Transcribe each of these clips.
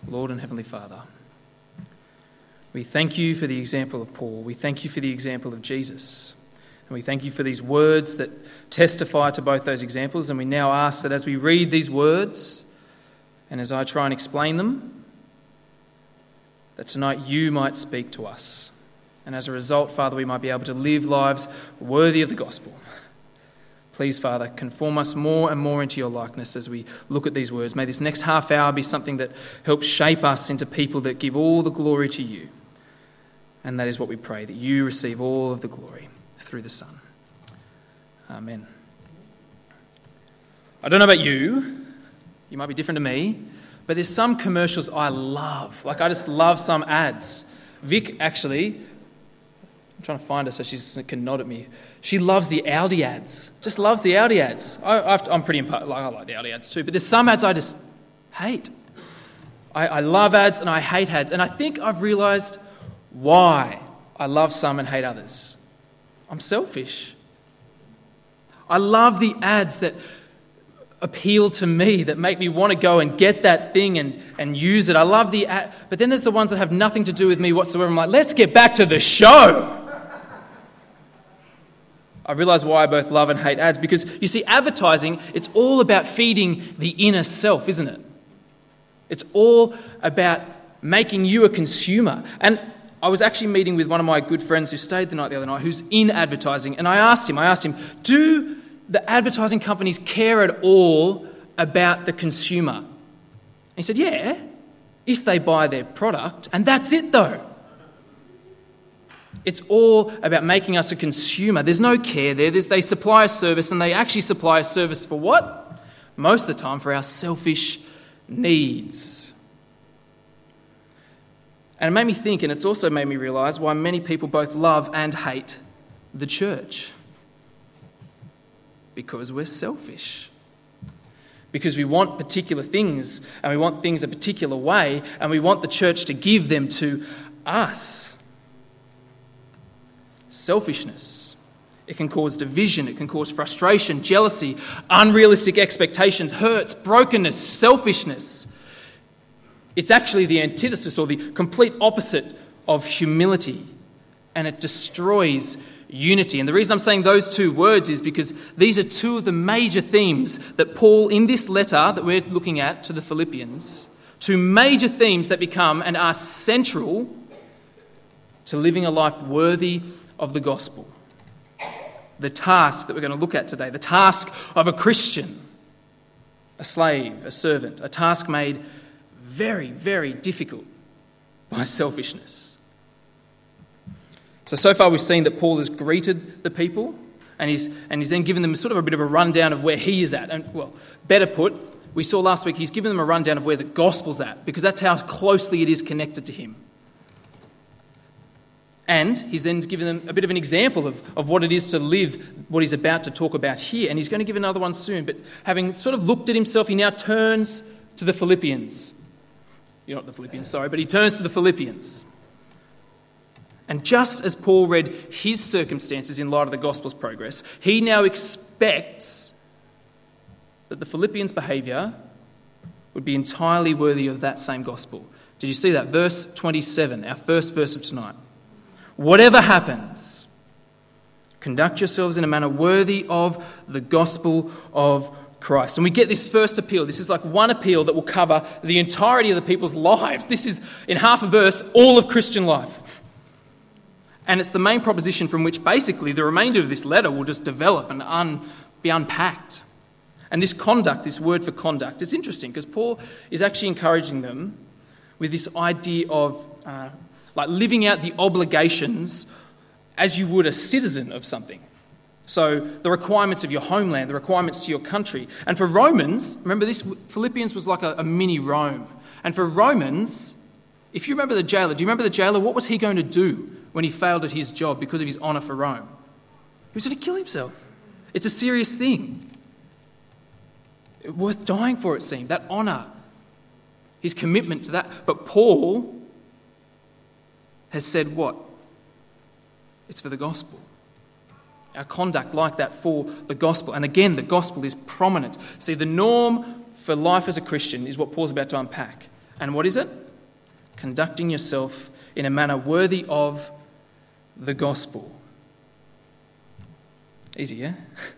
Lord and Heavenly Father, we thank you for the example of Paul. We thank you for the example of Jesus. And we thank you for these words that testify to both those examples. And we now ask that as we read these words and as I try and explain them, that tonight you might speak to us. And as a result, Father, we might be able to live lives worthy of the gospel. Please, Father, conform us more and more into your likeness as we look at these words. May this next half hour be something that helps shape us into people that give all the glory to you. And that is what we pray, that you receive all of the glory through the Son. Amen. I don't know about you. You might be different to me. But there's some commercials I love. Like, I just love some ads. Vic, actually, I'm trying to find her so she can nod at me. She loves the Audi ads. Just loves the Audi ads. I'm pretty I like the Audi ads too. But there's some ads I just hate. I love ads and I hate ads. And I think I've realised why I love some and hate others. I'm selfish. I love the ads that appeal to me, that make me want to go and get that thing and use it. I love the ad. But then there's the ones that have nothing to do with me whatsoever. I'm like, let's get back to the show. I realise why I both love and hate ads, because you see, advertising, it's all about feeding the inner self, isn't it? It's all about making you a consumer. And I was actually meeting with one of my good friends who stayed the night the other night, who's in advertising, and I asked him, do the advertising companies care at all about the consumer? And he said, yeah, if they buy their product, and that's it though. It's all about making us a consumer. There's no care there. They supply a service, and they actually supply a service for what? Most of the time for our selfish needs. And it made me think, and it's also made me realise why many people both love and hate the church. Because we're selfish. Because we want particular things, and we want things a particular way, and we want the church to give them to us. Selfishness. It can cause division, it can cause frustration, jealousy, unrealistic expectations, hurts, brokenness, selfishness. It's actually the antithesis or the complete opposite of humility, and it destroys unity. And the reason I'm saying those two words is because these are two of the major themes that Paul, in this letter that we're looking at to the Philippians, two major themes that become and are central to living a life worthy of the gospel. The task that we're going to look at today, the task of a Christian, a slave, a servant, a task made very, very difficult by selfishness. So far we've seen that Paul has greeted the people and he's then given them sort of a bit of a rundown of where he is at. And, well, better put, we saw last week he's given them a rundown of where the gospel's at, because that's how closely it is connected to him. And he's then given them a bit of an example of what it is to live what he's about to talk about here. And he's going to give another one soon. But having sort of looked at himself, he now turns to the Philippians. You're not the Philippians, sorry, but he turns to the Philippians. And just as Paul read his circumstances in light of the gospel's progress, he now expects that the Philippians' behaviour would be entirely worthy of that same gospel. Did you see that? Verse 27, our first verse of tonight. Whatever happens, conduct yourselves in a manner worthy of the gospel of Christ. And we get this first appeal. This is like one appeal that will cover the entirety of the people's lives. This is, in half a verse, all of Christian life. And it's the main proposition from which basically the remainder of this letter will just develop and be unpacked. And this conduct, this word for conduct, is interesting because Paul is actually encouraging them with this idea of like living out the obligations as you would a citizen of something. So the requirements of your homeland, the requirements to your country. And for Romans, remember this, Philippians was like a mini Rome. And for Romans, if you remember the jailer, do you remember the jailer? What was he going to do when he failed at his job because of his honour for Rome? He was going to kill himself. It's a serious thing. Worth dying for, it seemed, that honour, his commitment to that. But Paul has said what? It's for the gospel. Our conduct like that for the gospel. And again, the gospel is prominent. See, the norm for life as a Christian is what Paul's about to unpack. And what is it? Conducting yourself in a manner worthy of the gospel. Easy, yeah?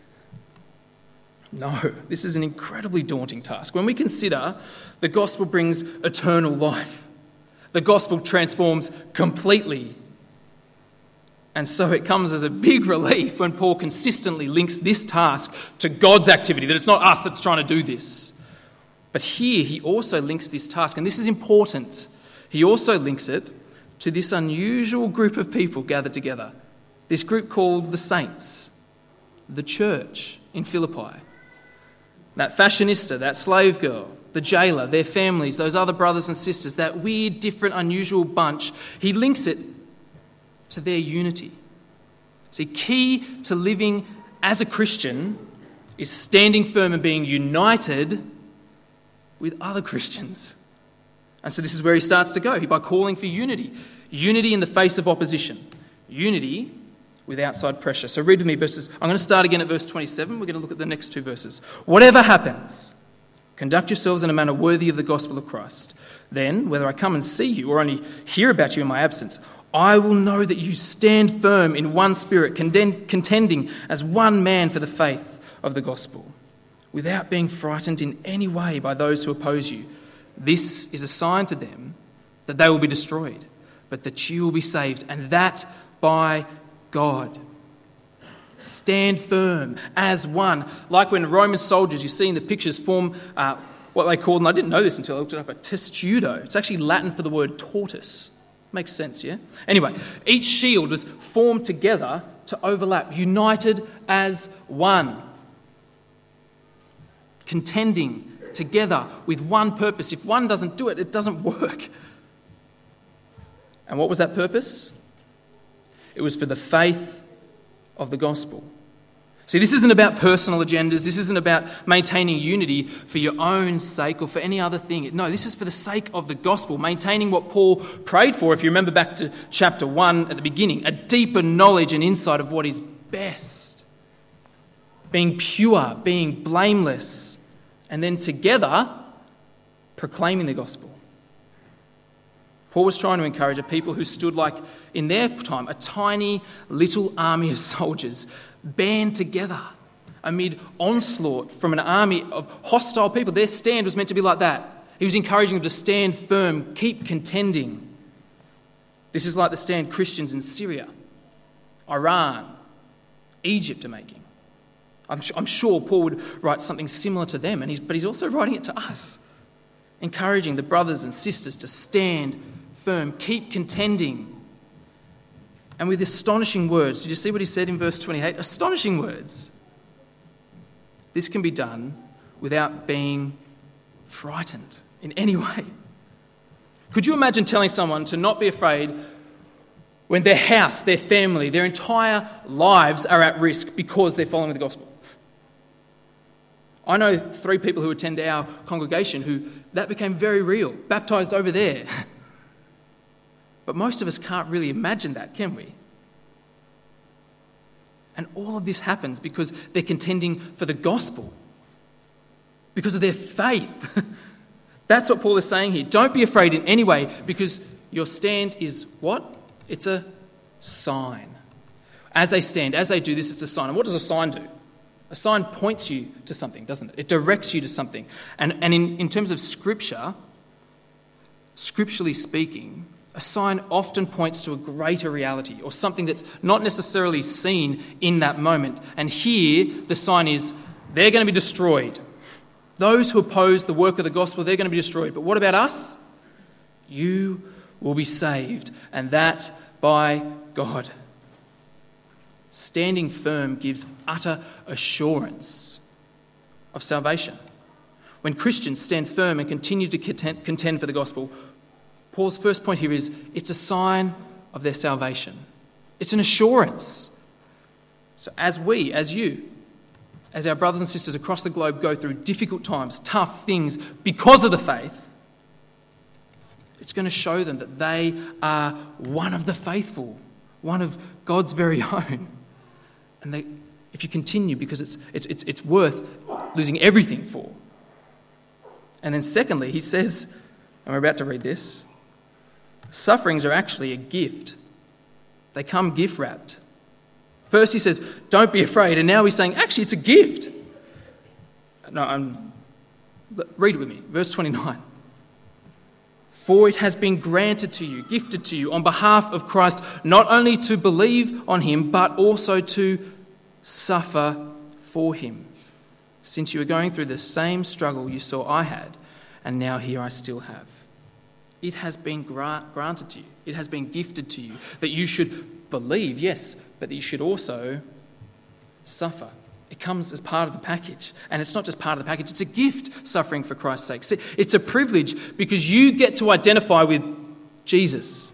No, this is an incredibly daunting task. When we consider the gospel brings eternal life, the gospel transforms completely. And so it comes as a big relief when Paul consistently links this task to God's activity, that it's not us that's trying to do this. But here he also links this task, and this is important. He also links it to this unusual group of people gathered together, this group called the saints, the church in Philippi. That fashionista, that slave girl, the jailer, their families, those other brothers and sisters, that weird, different, unusual bunch, he links it to their unity. See, key to living as a Christian is standing firm and being united with other Christians. And so this is where he starts to go, by calling for unity. Unity in the face of opposition. Unity with outside pressure. So read with me verses. I'm going to start again at verse 27. We're going to look at the next two verses. Whatever happens, conduct yourselves in a manner worthy of the gospel of Christ. Then, whether I come and see you or only hear about you in my absence, I will know that you stand firm in one spirit, contending as one man for the faith of the gospel, without being frightened in any way by those who oppose you. This is a sign to them that they will be destroyed, but that you will be saved, and that by God. Stand firm as one. Like when Roman soldiers, you see in the pictures, form what they called, and I didn't know this until I looked it up, a testudo. It's actually Latin for the word tortoise. Makes sense, yeah? Anyway, each shield was formed together to overlap, united as one. Contending together with one purpose. If one doesn't do it, it doesn't work. And what was that purpose? It was for the faith of the gospel. See, this isn't about personal agendas. This isn't about maintaining unity for your own sake or for any other thing. No, this is for the sake of the gospel, maintaining what Paul prayed for, if you remember back to chapter 1 at the beginning, a deeper knowledge and insight of what is best. Being pure, being blameless, and then together proclaiming the gospel. Paul was trying to encourage a people who stood like, in their time, a tiny little army of soldiers band together amid onslaught from an army of hostile people. Their stand was meant to be like that. He was encouraging them to stand firm, keep contending. This is like the stand Christians in Syria, Iran, Egypt are making. I'm sure Paul would write something similar to them, but he's also writing it to us, encouraging the brothers and sisters to stand firm, keep contending. And with astonishing words. Did you see what he said in verse 28? Astonishing words. This can be done without being frightened in any way. Could you imagine telling someone to not be afraid when their house, their family, their entire lives are at risk because they're following the gospel? I know 3 people who attend our congregation who that became very real, baptised over there. But most of us can't really imagine that, can we? And all of this happens because they're contending for the gospel, because of their faith. That's what Paul is saying here. Don't be afraid in any way, because your stand is what? It's a sign. As they stand, as they do this, it's a sign. And what does a sign do? A sign points you to something, doesn't it? It directs you to something. And in terms of Scripture, scripturally speaking, a sign often points to a greater reality or something that's not necessarily seen in that moment. And here, the sign is they're going to be destroyed. Those who oppose the work of the gospel, they're going to be destroyed. But what about us? You will be saved, and that by God. Standing firm gives utter assurance of salvation. When Christians stand firm and continue to contend for the gospel, Paul's first point here is it's a sign of their salvation. It's an assurance. So as we, as you, as our brothers and sisters across the globe go through difficult times, tough things because of the faith, it's going to show them that they are one of the faithful, one of God's very own. And if you continue, because it's worth losing everything for. And then secondly, he says, and we're about to read this, sufferings are actually a gift. They come gift-wrapped. First he says, don't be afraid, and now he's saying, actually, it's a gift. Read it with me, verse 29. For it has been granted to you, gifted to you, on behalf of Christ, not only to believe on him, but also to suffer for him. Since you are going through the same struggle you saw I had, and now here I still have. It has been granted to you. It has been gifted to you that you should believe, yes, but that you should also suffer. It comes as part of the package. And it's not just part of the package, it's a gift, suffering for Christ's sake. See, it's a privilege because you get to identify with Jesus.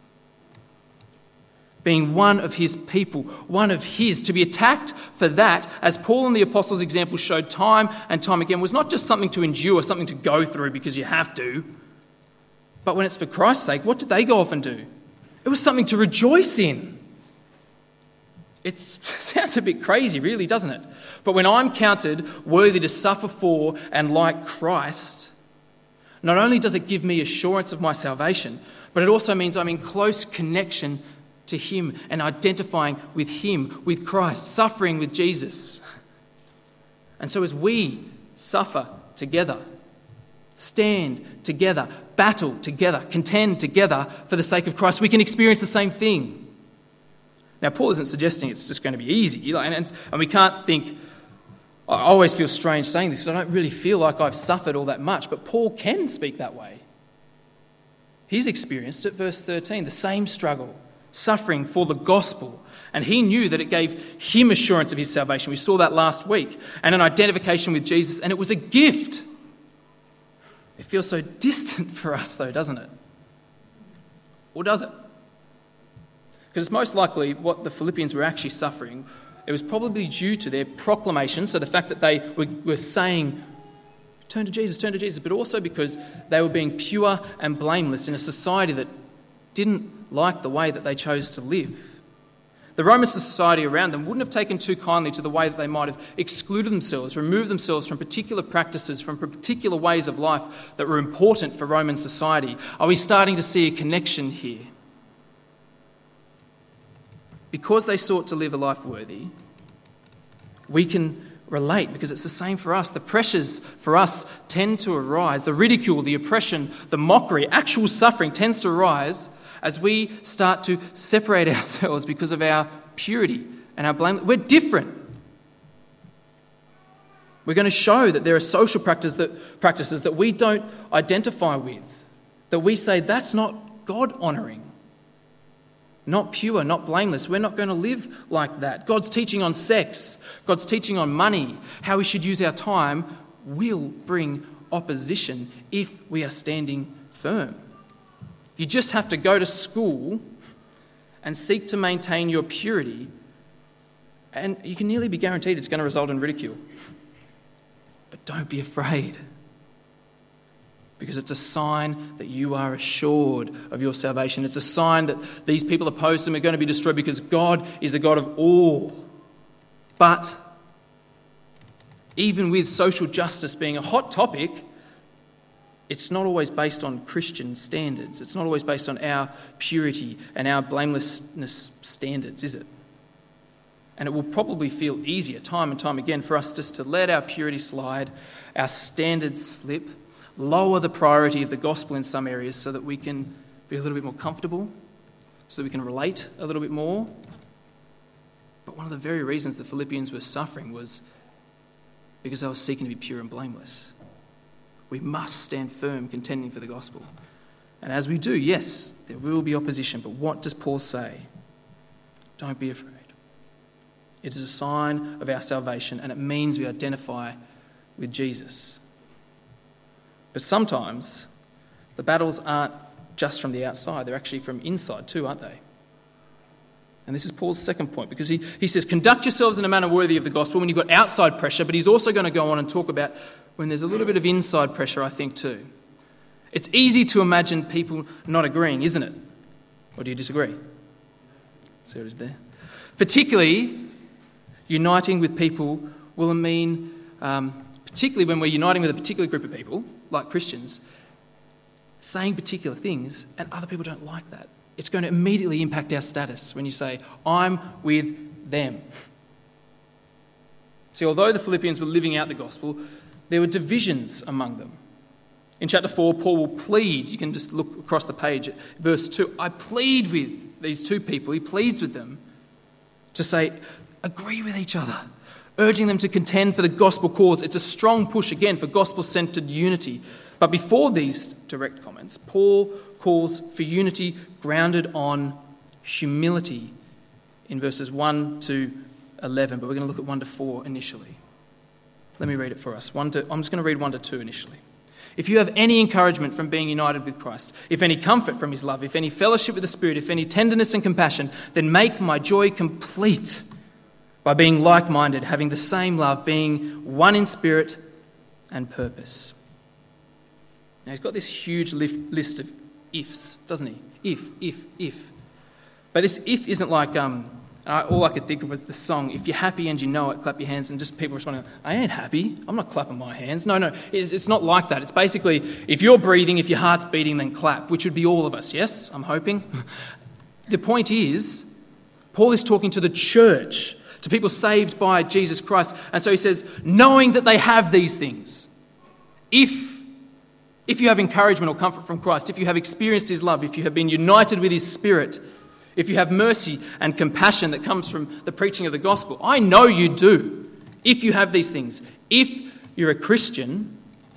Being one of his people, one of his. To be attacked for that, as Paul and the apostles' example showed time and time again, was not just something to endure, something to go through because you have to. But when it's for Christ's sake, what did they go off and do? It was something to rejoice in. It sounds a bit crazy, really, doesn't it? But when I'm counted worthy to suffer for and like Christ, not only does it give me assurance of my salvation, but it also means I'm in close connection to him and identifying with him, with Christ, suffering with Jesus. And so as we suffer together, stand together, battle together, contend together for the sake of Christ, we can experience the same thing. Now, Paul isn't suggesting it's just going to be easy, and we can't think, I always feel strange saying this because I don't really feel like I've suffered all that much, but Paul can speak that way. He's experienced it, verse 13, the same struggle, suffering for the gospel, and he knew that it gave him assurance of his salvation. We saw that last week, and an identification with Jesus, and it was a gift. It feels so distant for us, though, doesn't it? Or does it? Because it's most likely what the Philippians were actually suffering, it was probably due to their proclamation, so the fact that they were saying, turn to Jesus, but also because they were being pure and blameless in a society that didn't like the way that they chose to live. The Roman society around them wouldn't have taken too kindly to the way that they might have excluded themselves, removed themselves from particular practices, from particular ways of life that were important for Roman society. Are we starting to see a connection here? Because they sought to live a life worthy, we can relate because it's the same for us. The pressures for us tend to arise. The ridicule, the oppression, the mockery, actual suffering tends to arise as we start to separate ourselves because of our purity and our blame. We're different. We're going to show that there are social practices that we don't identify with, that we say that's not God-honouring. Not pure, not blameless. We're not going to live like that. God's teaching on sex, God's teaching on money, how we should use our time, will bring opposition if we are standing firm. You just have to go to school and seek to maintain your purity, and you can nearly be guaranteed it's going to result in ridicule. But don't be afraid, because it's a sign that you are assured of your salvation. It's a sign that these people opposed to him are going to be destroyed because God is a God of all. But even with social justice being a hot topic, it's not always based on Christian standards. It's not always based on our purity and our blamelessness standards, is it? And it will probably feel easier time and time again for us just to let our purity slide, our standards slip, lower the priority of the gospel in some areas so that we can be a little bit more comfortable, so that we can relate a little bit more. But one of the very reasons the Philippians were suffering was because they were seeking to be pure and blameless. We must stand firm contending for the gospel. And as we do, yes, there will be opposition, but what does Paul say? Don't be afraid. It is a sign of our salvation, and it means we identify with Jesus. But sometimes the battles aren't just from the outside, they're actually from inside too, aren't they? And this is Paul's second point, because he says, conduct yourselves in a manner worthy of the gospel when you've got outside pressure, but he's also going to go on and talk about when there's a little bit of inside pressure, I think, too. It's easy to imagine people not agreeing, isn't it? Or do you disagree? See what I did there? Particularly, uniting with people will mean, particularly when we're uniting with a particular group of people, like Christians, saying particular things, and other people don't like that. It's going to immediately impact our status when you say, I'm with them. See, although the Philippians were living out the gospel, there were divisions among them. In chapter 4, Paul will plead. You can just look across the page at verse 2. I plead with these two people. He pleads with them to say, agree with each other, urging them to contend for the gospel cause. It's a strong push, again, for gospel-centered unity. But before these direct comments, Paul calls for unity grounded on humility in verses 1 to 11. But we're going to look at 1 to 4 initially. Let me read it for us. I'm just going to read 1 to 2 initially. If you have any encouragement from being united with Christ, if any comfort from his love, if any fellowship with the Spirit, if any tenderness and compassion, then make my joy complete by being like-minded, having the same love, being one in spirit and purpose. Now, he's got this huge list of ifs, doesn't he? If. But this if isn't like, all I could think of was the song, if you're happy and you know it, clap your hands, and just people responding, I ain't happy, I'm not clapping my hands. No, it's not like that. It's basically, if you're breathing, if your heart's beating, then clap, which would be all of us, yes? I'm hoping. The point is, Paul is talking to the church, to people saved by Jesus Christ, and so he says, knowing that they have these things, if you have encouragement or comfort from Christ, if you have experienced his love, if you have been united with his Spirit, if you have mercy and compassion that comes from the preaching of the gospel, I know you do. If you have these things, if you're a Christian,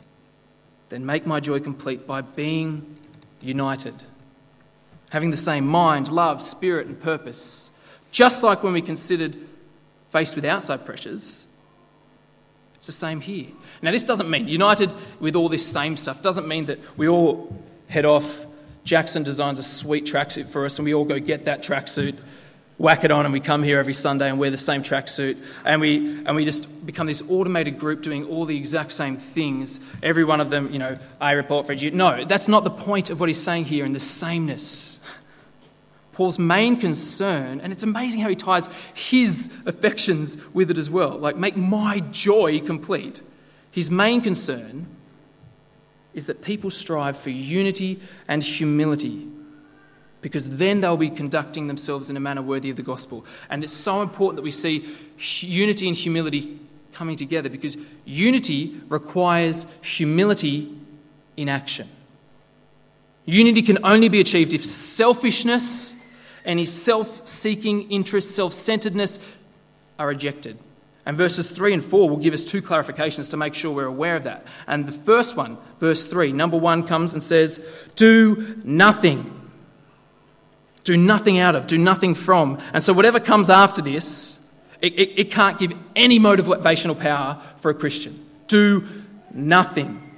then make my joy complete by being united, having the same mind, love, spirit, and purpose. Just like when we considered faced with outside pressures, it's the same here. Now, this doesn't mean, united with all this same stuff, doesn't mean that we all head off. Jackson designs a sweet tracksuit for us and we all go get that tracksuit, whack it on, and we come here every Sunday and wear the same tracksuit, and we just become this automated group doing all the exact same things. Every one of them, I report for you. No, that's not the point of what he's saying here in the sameness. Paul's main concern, and it's amazing how he ties his affections with it as well, like make my joy complete. His main concern is that people strive for unity and humility, because then they'll be conducting themselves in a manner worthy of the gospel. And it's so important that we see unity and humility coming together, because unity requires humility in action. Unity can only be achieved if selfishness, any self-seeking interest, self-centeredness are rejected. And verses 3 and 4 will give us two clarifications to make sure we're aware of that. And the first one, verse 3, number 1 comes and says, do nothing. Do nothing out of, do nothing from. And so whatever comes after this, it can't give any motivational power for a Christian. Do nothing.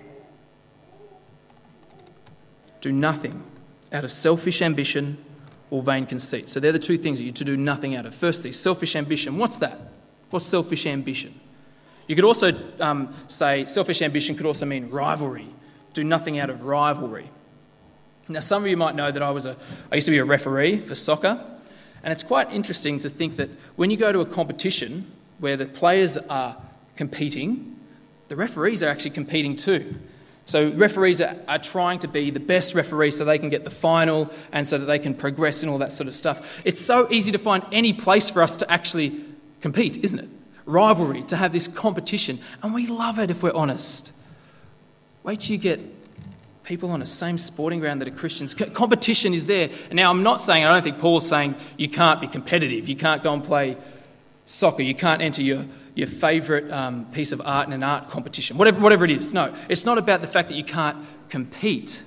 Do nothing out of selfish ambition or vain conceit. So they're the two things that you're to do nothing out of. Firstly, selfish ambition. What's that? What's selfish ambition? You could also say selfish ambition could also mean rivalry. Do nothing out of rivalry. Now, some of you might know that I used to be a referee for soccer, and it's quite interesting to think that when you go to a competition where the players are competing, the referees are actually competing too. So referees are trying to be the best referee so they can get the final and so that they can progress and all that sort of stuff. It's so easy to find any place for us to actually compete, isn't it? Rivalry, to have this competition. And we love it if we're honest. Wait till you get people on the same sporting ground that are Christians. Competition is there. Now, I don't think Paul's saying you can't be competitive. You can't go and play soccer. You can't enter your favourite piece of art in an art competition. Whatever it is. No, it's not about the fact that you can't compete.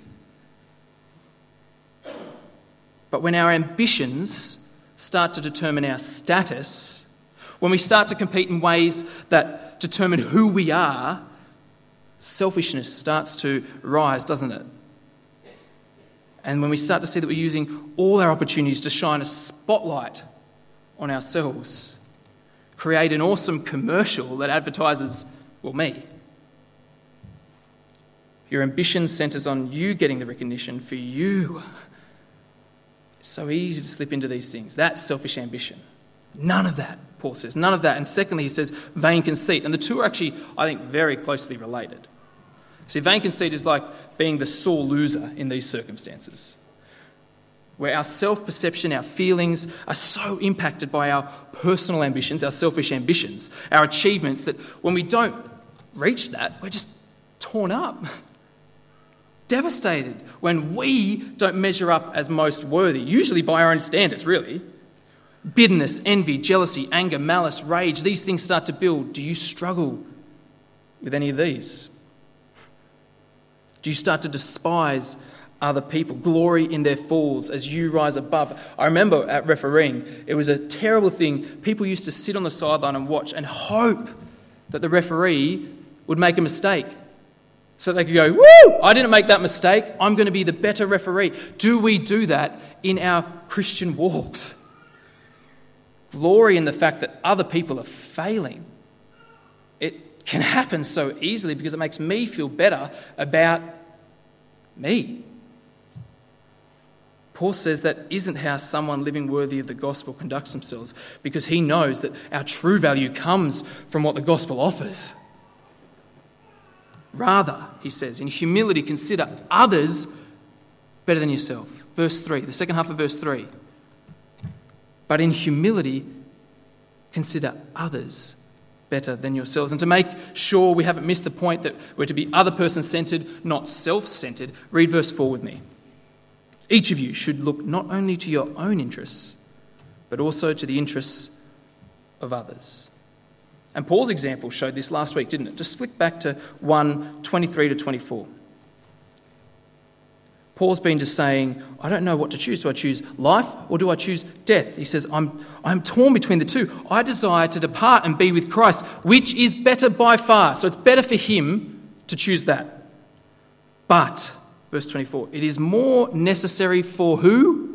But when our ambitions start to determine our status, when we start to compete in ways that determine who we are, selfishness starts to rise, doesn't it? And when we start to see that we're using all our opportunities to shine a spotlight on ourselves, create an awesome commercial that advertises, me. Your ambition centres on you getting the recognition for you. It's so easy to slip into these things. That's selfish ambition. None of that, Paul says. None of that. And secondly, he says vain conceit. And the two are actually, I think, very closely related. See, vain conceit is like being the sore loser in these circumstances, where our self-perception, our feelings are so impacted by our personal ambitions, our selfish ambitions, our achievements, that when we don't reach that, we're just torn up, devastated when we don't measure up as most worthy, usually by our own standards, really. Bitterness, envy, jealousy, anger, malice, rage, these things start to build. Do you struggle with any of these? Do you start to despise other people, glory in their falls as you rise above? I remember at refereeing, it was a terrible thing. People used to sit on the sideline and watch and hope that the referee would make a mistake, so they could go, woo, I didn't make that mistake, I'm going to be the better referee. Do we do that in our Christian walks? Glory in the fact that other people are failing. It can happen so easily because it makes me feel better about me. Paul says that isn't how someone living worthy of the gospel conducts themselves, because he knows that our true value comes from what the gospel offers. Rather, he says, in humility, consider others better than yourself. Verse 3, the second half of verse 3. But in humility, consider others better than yourselves. And to make sure we haven't missed the point that we're to be other person-centered, not self-centered, read verse 4 with me. Each of you should look not only to your own interests, but also to the interests of others. And Paul's example showed this last week, didn't it? Just flick back to 1:23 to 24. Paul's been just saying, I don't know what to choose. Do I choose life or do I choose death? He says, I'm torn between the two. I desire to depart and be with Christ, which is better by far. So it's better for him to choose that. But, verse 24, it is more necessary for who?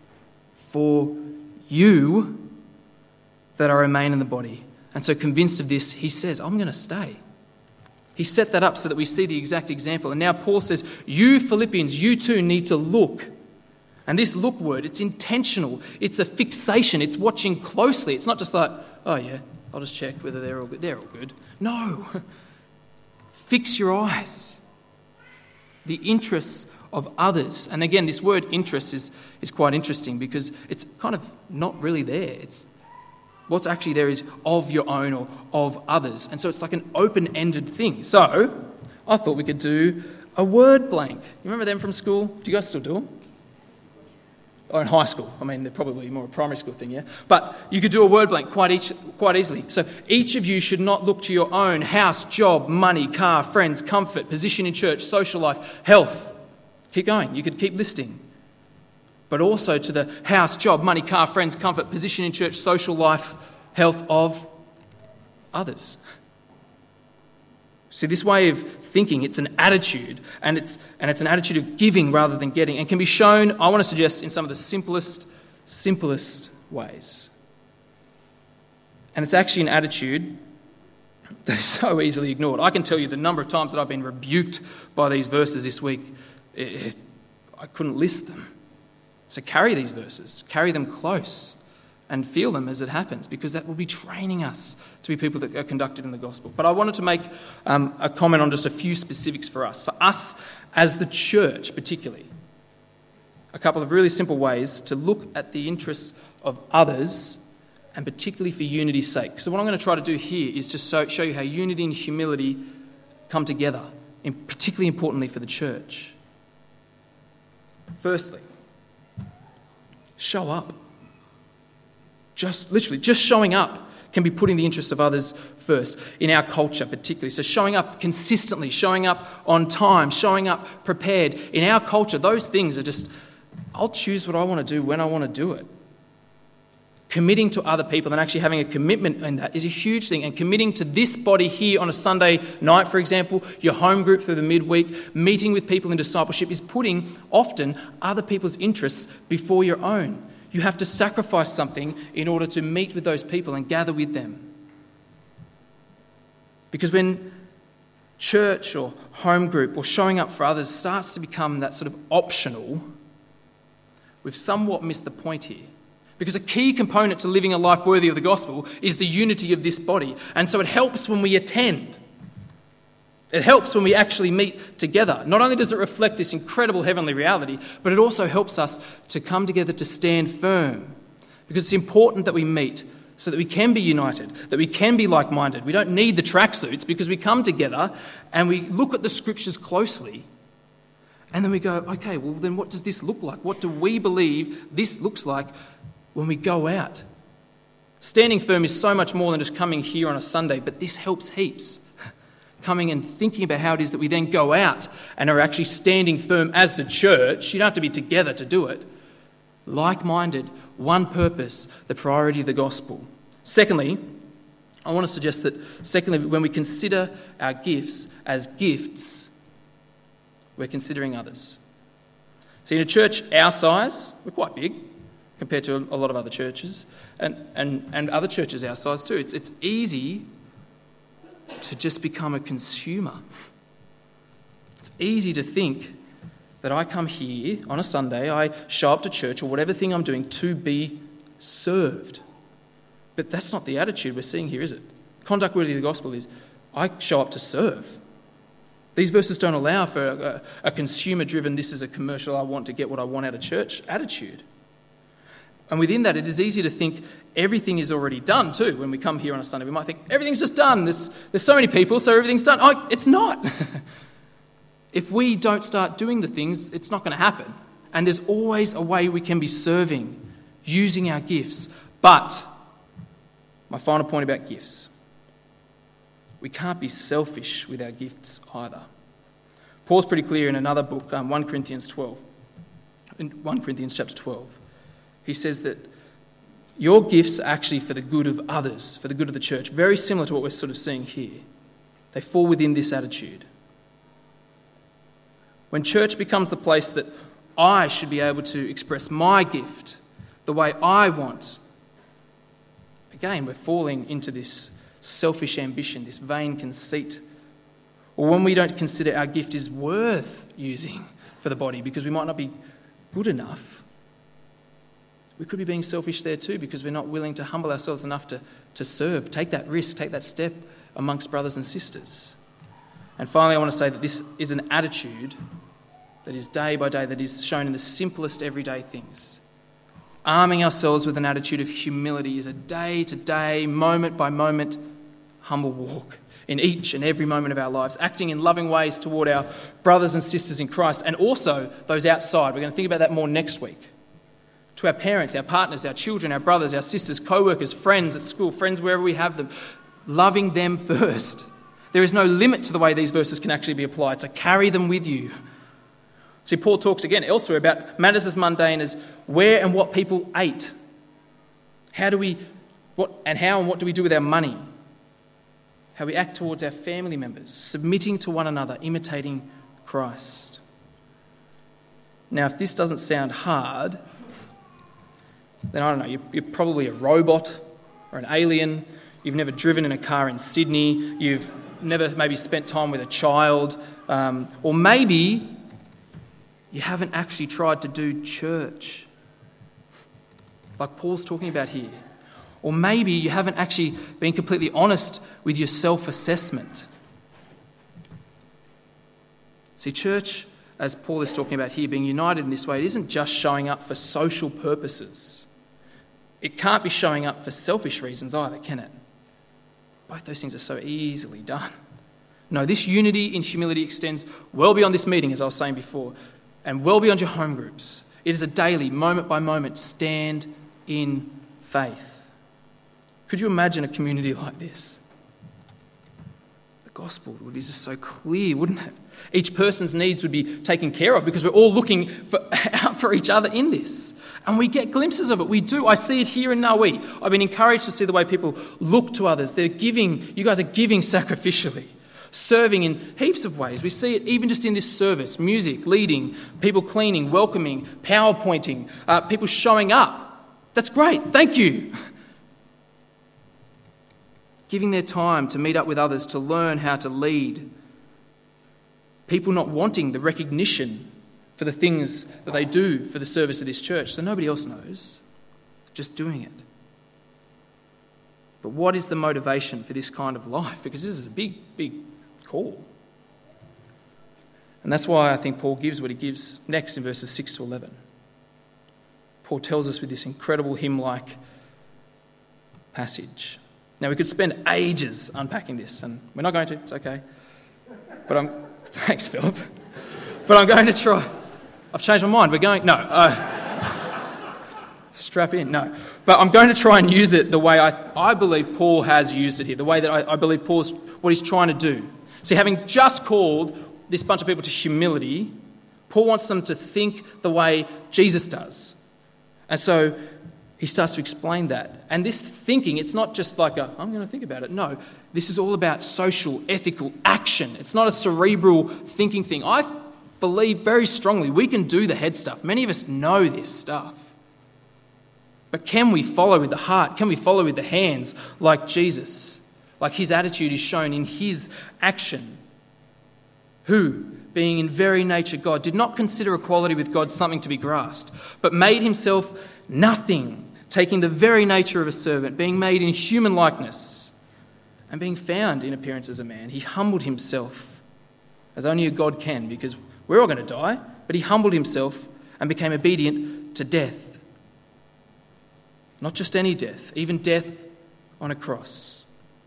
For you that I remain in the body. And so convinced of this, he says, I'm going to stay. He set that up so that we see the exact example. And now Paul says, you Philippians, you too need to look. And this look word, it's intentional. It's a fixation. It's watching closely. It's not just like, oh yeah, I'll just check whether they're all good. They're all good. No. Fix your eyes. The interests of others. And again, this word interest is quite interesting because it's kind of not really there. It's what's actually there is of your own or of others. And so it's like an open-ended thing. So I thought we could do a word blank. You remember them from school? Do you guys still do them? Or in high school. I mean, they're probably more a primary school thing, yeah? But you could do a word blank quite easily. So each of you should not look to your own house, job, money, car, friends, comfort, position in church, social life, health. Keep going. You could keep listing. But also to the house, job, money, car, friends, comfort, position in church, social life, health of others. See, this way of thinking, it's an attitude, and it's an attitude of giving rather than getting, and can be shown, I want to suggest, in some of the simplest ways. And it's actually an attitude that is so easily ignored. I can tell you the number of times that I've been rebuked by these verses this week, I couldn't list them. So carry these verses, carry them close and feel them as it happens, because that will be training us to be people that are conducted in the gospel. But I wanted to make a comment on just a few specifics for us as the church particularly. A couple of really simple ways to look at the interests of others, and particularly for unity's sake. So what I'm going to try to do here is to show you how unity and humility come together, and particularly importantly for the church. Firstly, show up. Just showing up can be putting the interests of others first, in our culture particularly. So showing up consistently, showing up on time, showing up prepared. In our culture, those things are just, I'll choose what I want to do when I want to do it. Committing to other people and actually having a commitment in that is a huge thing. And committing to this body here on a Sunday night, for example, your home group through the midweek, meeting with people in discipleship, is putting often other people's interests before your own. You have to sacrifice something in order to meet with those people and gather with them. Because when church or home group or showing up for others starts to become that sort of optional, we've somewhat missed the point here. Because a key component to living a life worthy of the gospel is the unity of this body. And so it helps when we attend. It helps when we actually meet together. Not only does it reflect this incredible heavenly reality, but it also helps us to come together to stand firm. Because it's important that we meet so that we can be united, that we can be like-minded. We don't need the tracksuits because we come together and we look at the scriptures closely and then we go, okay, well then what does this look like? What do we believe this looks like when we go out? Standing firm is so much more than just coming here on a Sunday, but this helps heaps. Coming and thinking about how it is that we then go out and are actually standing firm as the church. You don't have to be together to do it. Like-minded, one purpose, the priority of the gospel. Secondly, I want to suggest that, when we consider our gifts as gifts, we're considering others. See, in a church our size, we're quite big compared to a lot of other churches, and other churches our size too. It's easy to just become a consumer. It's easy to think that I come here on a Sunday, I show up to church or whatever thing I'm doing to be served. But that's not the attitude we're seeing here, is it? Conduct worthy of the gospel is, I show up to serve. These verses don't allow for a consumer-driven, this is a commercial, I want to get what I want out of church attitude. And within that, it is easy to think everything is already done too. When we come here on a Sunday, we might think everything's just done. There's so many people, so everything's done. Oh, it's not. If we don't start doing the things, it's not going to happen. And there's always a way we can be serving, using our gifts. But my final point about gifts, we can't be selfish with our gifts either. Paul's pretty clear in another book, 1 Corinthians 12. In 1 Corinthians chapter 12. He says that your gifts are actually for the good of others, for the good of the church. Very similar to what we're sort of seeing here. They fall within this attitude. When church becomes the place that I should be able to express my gift the way I want, again, we're falling into this selfish ambition, this vain conceit. Or when we don't consider our gift is worth using for the body because we might not be good enough, we could be being selfish there too because we're not willing to humble ourselves enough to serve, take that risk, take that step amongst brothers and sisters. And finally, I want to say that this is an attitude that is day by day, that is shown in the simplest everyday things. Arming ourselves with an attitude of humility is a day-to-day, moment-by-moment, humble walk in each and every moment of our lives, acting in loving ways toward our brothers and sisters in Christ and also those outside. We're going to think about that more next week. To our parents, our partners, our children, our brothers, our sisters, co-workers, friends at school, friends wherever we have them, loving them first. There is no limit to the way these verses can actually be applied, so carry them with you. See, Paul talks again elsewhere about matters as mundane as where and what people ate. How and what do we do with our money? How we act towards our family members, submitting to one another, imitating Christ. Now, if this doesn't sound hard, then I don't know, you're probably a robot or an alien. You've never driven in a car in Sydney. You've never maybe spent time with a child. Or maybe you haven't actually tried to do church, like Paul's talking about here. Or maybe you haven't actually been completely honest with your self-assessment. See, church, as Paul is talking about here, being united in this way, it isn't just showing up for social purposes. It can't be showing up for selfish reasons either, can it? Both those things are so easily done. No, this unity in humility extends well beyond this meeting, as I was saying before, and well beyond your home groups. It is a daily, moment-by-moment stand in faith. Could you imagine a community like this? The gospel would be just so clear, wouldn't it? Each person's needs would be taken care of because we're all looking out for each other in this. And we get glimpses of it. We do. I see it here in Nawi. I've been encouraged to see the way people look to others. They're giving. You guys are giving sacrificially, serving in heaps of ways. We see it even just in this service, music, leading, people cleaning, welcoming, PowerPointing, people showing up. That's great. Thank you. Giving their time to meet up with others, to learn how to lead. People not wanting the recognition for the things that they do for the service of this church, so nobody else knows, just doing it. But what is the motivation for this kind of life? Because this is a big, big call. And that's why I think Paul gives what he gives next in verses 6 to 11. Paul tells us with this incredible hymn-like passage. Now, we could spend ages unpacking this, and we're not going to, it's okay. Thanks, Philip. But I'm going to try. I've changed my mind. Strap in, no. But I'm going to try and use it the way I believe Paul has used it here, the way that I believe Paul's, what he's trying to do. See, having just called this bunch of people to humility, Paul wants them to think the way Jesus does. And so he starts to explain that. And this thinking, it's not just like I'm going to think about it. No, this is all about social, ethical action. It's not a cerebral thinking thing. I believe very strongly we can do the head stuff. Many of us know this stuff. But can we follow with the heart? Can we follow with the hands like Jesus? Like his attitude is shown in his action. Who, being in very nature God, did not consider equality with God something to be grasped, but made himself nothing, taking the very nature of a servant, being made in human likeness, and being found in appearance as a man. He humbled himself, as only a God can, because we're all going to die, but he humbled himself and became obedient to death. Not just any death, even death on a cross.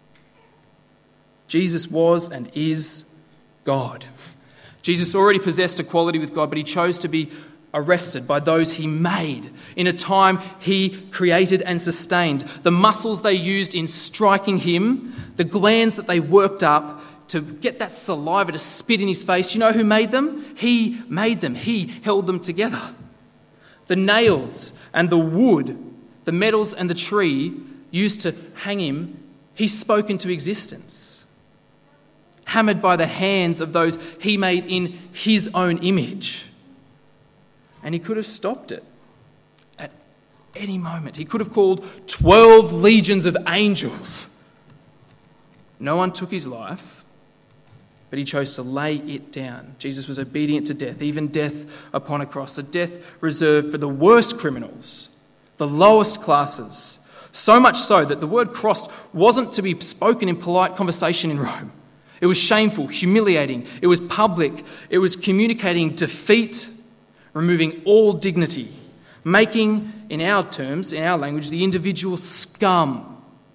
Jesus was and is God. Jesus already possessed equality with God, but he chose to be arrested by those he made in a time he created and sustained. The muscles they used in striking him, the glands that they worked up to get that saliva to spit in his face, you know who made them? He made them. He held them together. The nails and the wood, the metals and the tree used to hang him, he spoke into existence. Hammered by the hands of those he made in his own image. And he could have stopped it at any moment. He could have called 12 legions of angels. No one took his life, but he chose to lay it down. Jesus was obedient to death, even death upon a cross, a death reserved for the worst criminals, the lowest classes. So much so that the word cross wasn't to be spoken in polite conversation in Rome. It was shameful, humiliating. It was public. It was communicating defeat, removing all dignity, making, in our terms, in our language, the individual scum.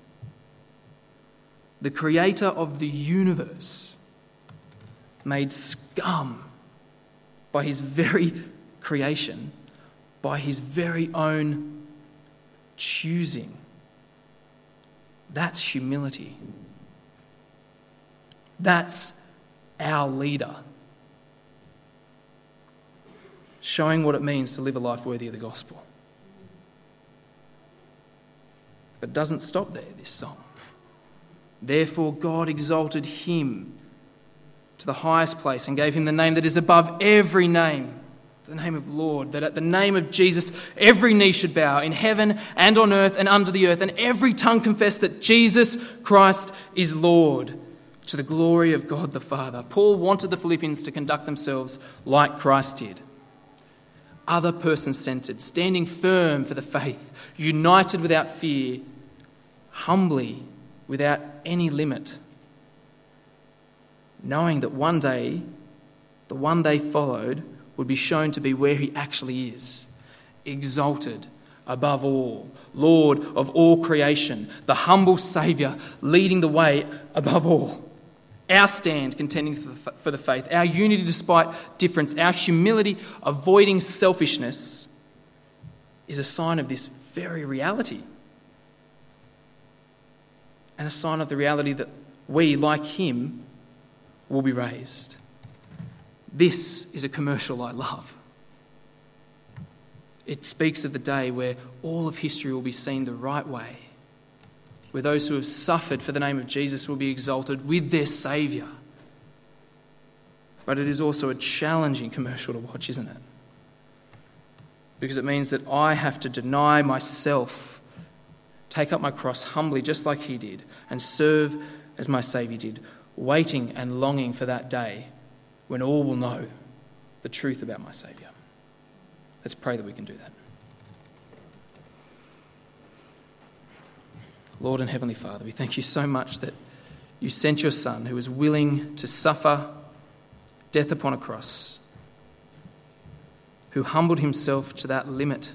The creator of the universe made scum by his very creation, by his very own choosing. That's humility. That's our leader. Showing what it means to live a life worthy of the gospel. But it doesn't stop there, this song. Therefore God exalted him to the highest place and gave him the name that is above every name, the name of Lord, that at the name of Jesus every knee should bow in heaven and on earth and under the earth, and every tongue confess that Jesus Christ is Lord, to the glory of God the Father. Paul wanted the Philippians to conduct themselves like Christ did. Other person-centered, standing firm for the faith, united without fear, humbly without any limit, knowing that one day, the one they followed would be shown to be where he actually is, exalted above all, Lord of all creation, the humble Saviour leading the way above all. Our stand contending for the faith, our unity despite difference, our humility avoiding selfishness is a sign of this very reality. And a sign of the reality that we, like him, will be raised. This is a commercial I love. It speaks of the day where all of history will be seen the right way, where those who have suffered for the name of Jesus will be exalted with their Saviour. But it is also a challenging commercial to watch, isn't it? Because it means that I have to deny myself, take up my cross humbly just like he did, and serve as my Saviour did, waiting and longing for that day when all will know the truth about my Saviour. Let's pray that we can do that. Lord and Heavenly Father, we thank you so much that you sent your Son who was willing to suffer death upon a cross, who humbled himself to that limit.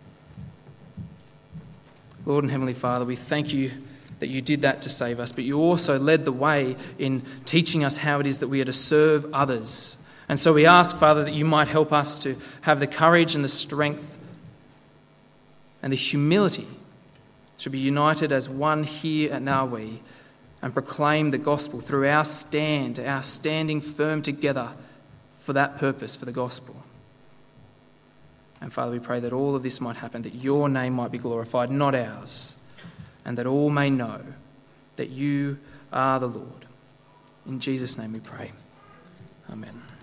Lord and Heavenly Father, we thank you that you did that to save us, but you also led the way in teaching us how it is that we are to serve others. And so we ask, Father, that you might help us to have the courage and the strength and the humility to be united as one here at Narwee and proclaim the gospel through our standing firm together for that purpose, for the gospel. And Father, we pray that all of this might happen, that your name might be glorified, not ours, and that all may know that you are the Lord. In Jesus' name we pray. Amen.